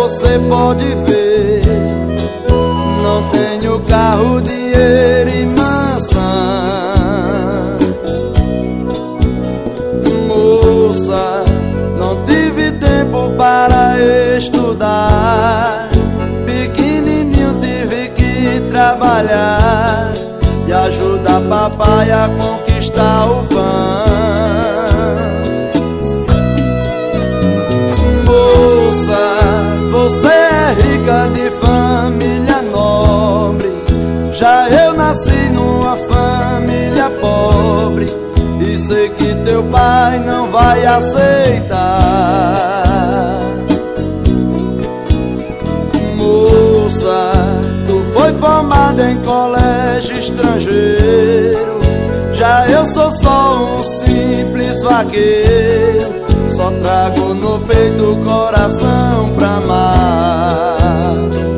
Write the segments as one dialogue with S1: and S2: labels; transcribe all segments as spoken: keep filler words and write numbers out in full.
S1: você pode ver, não tenho carro, dinheiro e mansão. Moça, não tive tempo para estudar, pequenininho tive que trabalhar e ajudar papai a conquistar o pão. Moça, você é rica de família nobre, já eu nasci numa família pobre e sei que teu pai não vai aceitar. Moça, tu foi formada em colégio estrangeiro, já eu sou só um simples vaqueiro, só trago no peito o coração pra amar.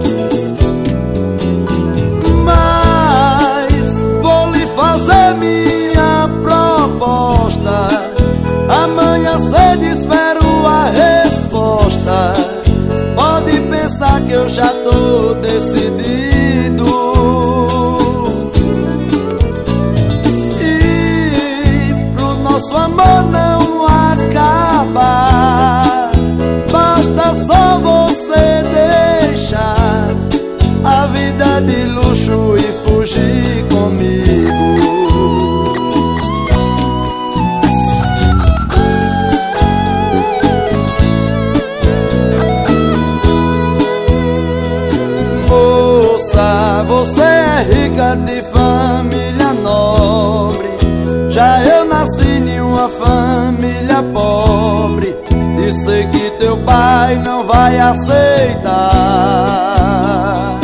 S1: Mas vou lhe fazer minha proposta, amanhã cedo espero a resposta. Pode pensar que eu já tô decidido, e pro nosso amor não acabar, basta só você deixar a vida de luxo e fugir comigo. Moça, você é rica de família nobre, já eu nasci em uma família pobre e sei que teu pai não vai aceitar.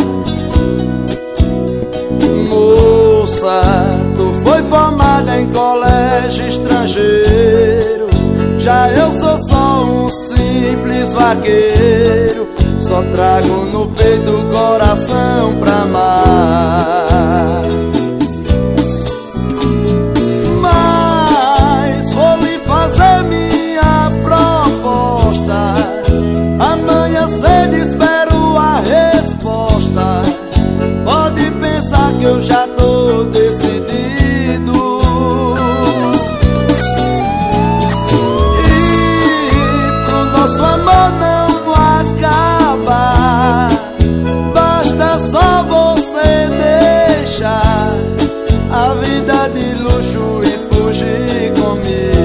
S1: Moça, tu foi formada em colégio estrangeiro, já eu sou só um simples vaqueiro, só trago no peito o coração pra amar. Mas vou lhe fazer minha proposta, amanhã cedo espero a resposta. Pode pensar que eu já tô decidido, e pro nosso amor não acabar, basta só você deixar a vida de luxo e fugir comigo.